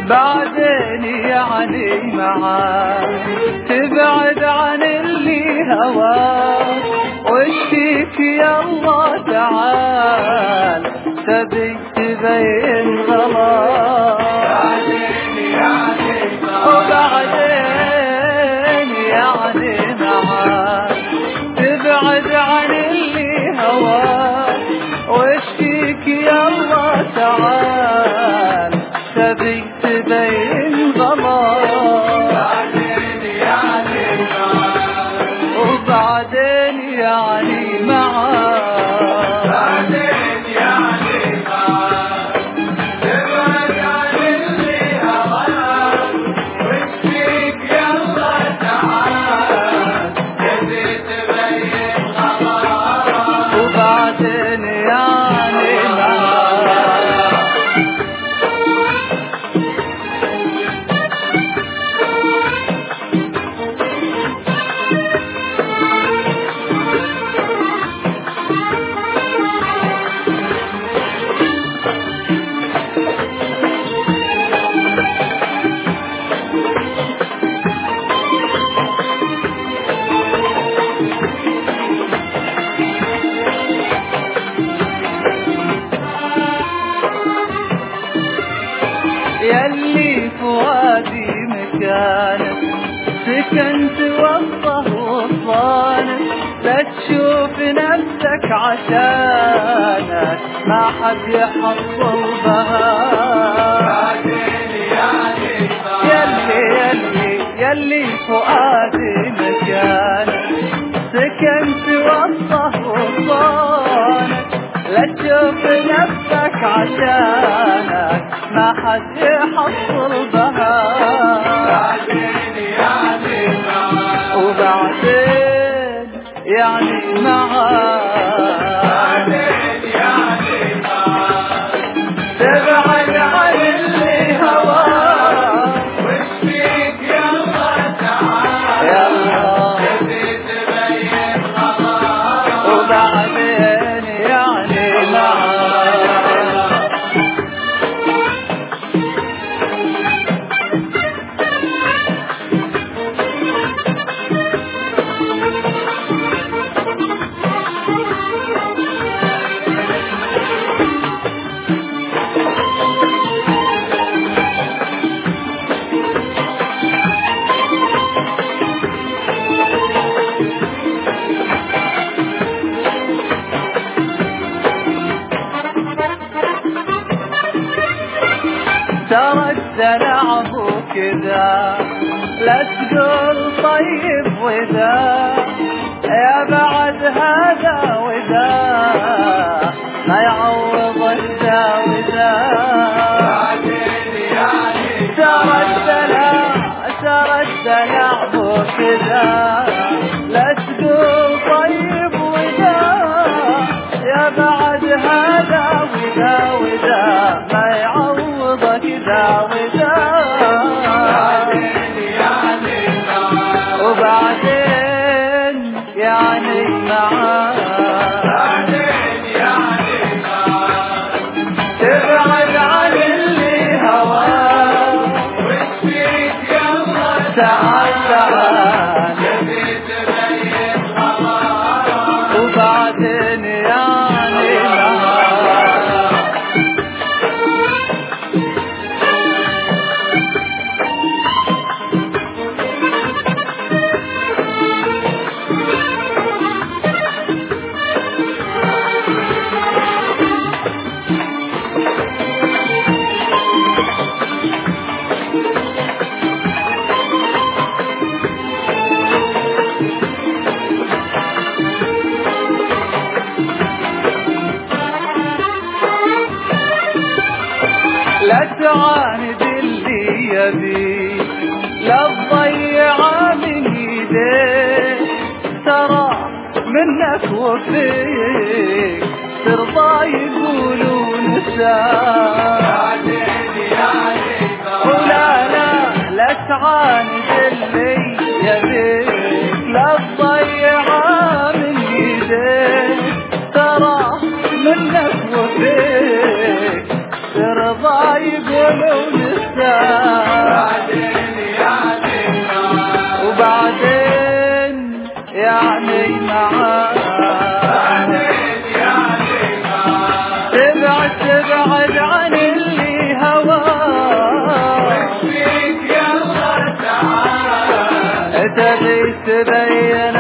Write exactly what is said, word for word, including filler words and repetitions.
بعدين يعني معاك تبعد عن اللي هواك، واشتيك يلا تعال تبي تبين غلاك. بعدين يعني وبعدين يعني معاك تبعد عن اللي هواك، واشتيك يلا تعال تبي تبين غلاك. بعدين يعني معاك وبعدين يعني معاك بعدين يعني معاك تبعد عن اللي هواك، واشتيك يلا تعال تبي تبين غلاك. وبعدين يعني معاك يلي فؤادي مكانك سكنت وسطه وصانك، لا تشوف نفسك عشانك ما حد يحصل بهاك. يلي يلي يلي فؤادي مكانك سكنت وسطه وصانك، لا تشوف نفسك عشانك ما حد يحصل بهاك. بعدين يعني معاك وبعدين يعني معاك بعدين يعني معاك تبعد عن اللي هواك، واشتيك يلا تعال يلا تبي تبين غلاك. وبعدين يعني معاك ترى الدلع مو كذا، لا تقول طيب وذا، يا بعد هذا وذا ما يعوض ذا وذا. ترى الدلع ترى الدلع مو كذا، لا تقول طيب وذا، يا بعد هذا وذا وذا ما يعوض كذا وذا. وبعدين يعني معاك بعدين يعني معاك تبعد عن اللي هواك، واشتيك يلا تعال تعال تبي تبين غلاك. وبعدين يعني معاك لا تعاند اللي يبيك، لا تضيع من ايديك، ترى منك وفيك ترضى يقولون نساك. ولا لا لا تعاند اللي يبيك، لا تضيع من ايديك، ترى منك وفيك ترضى يقولون نساك. وبعدين يعني معاك تبعد تبعد عن اللي هواك تبي تبين